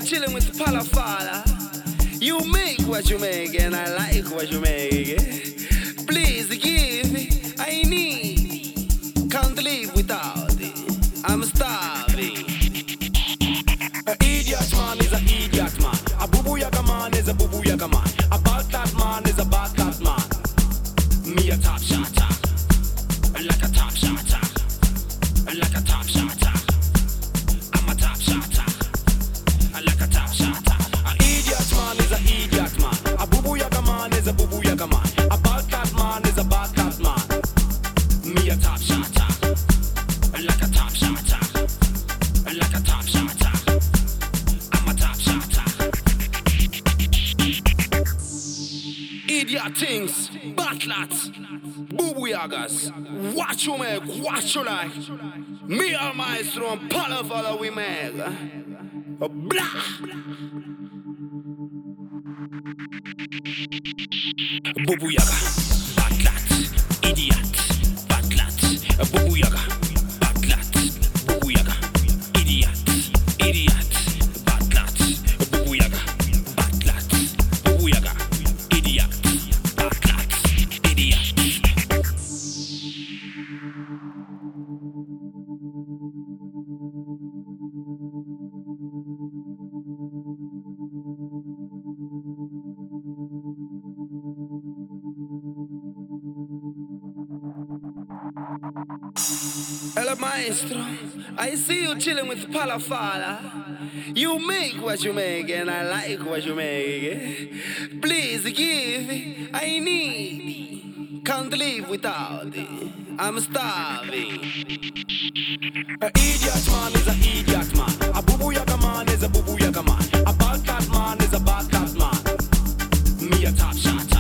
chilling with Palafala. You make what you make and I like what you make. Please give me, I need. Can't live without it. I'm starving. An idiot man is an idiot man. A boo yaga man is a boo yaga man. A bad cat man is a bad cat man. Me a top shotter, like a top shotter, like a top shotter. I'm a top shotter, like a top shotter. An idiot man is an idiot man. A boo yaga man is a boo yaga man. A bad cat man is a bad cat man. Me a top shotter, like a top shotter, like a top shotter. I'm a top shotter. Idiot things, batlats, boo yagas. Watch you make, watch you like. Me and Maestro and Palafala we make. Blah. Boo yaga, batlat, idiot, batlat, boo yaga, batlat, boo yaga, idiot, idiot, batlat, boo yaga, batlat, boo yaga, idiot, batlat, idiot. Hello, Maestro. I see you chilling with Palafala. You make what you make and I like what you make. Please give me, I need. Can't live without it. I'm starving. An idiot man is an idiot man. A boo yaga man is a boo yaga man. A bad cat man is a bad cat man. Me a top shot.